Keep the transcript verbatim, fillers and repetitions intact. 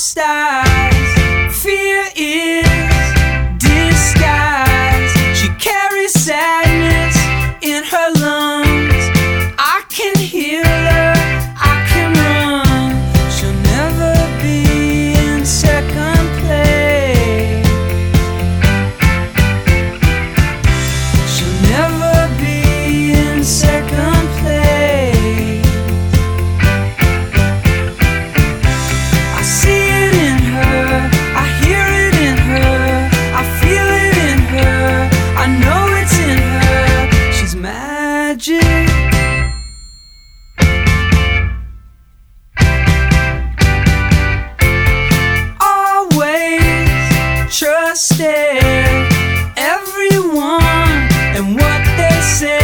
lost eyes. Fear is disguise. She carries sadness in her lungs. I can heal her, I can run. She'll never be in second place. She'll never be in second place. I see it in her, I hear it in her, I feel it in her, I know it's in her. She's magic. Always trusted everyone and what they say.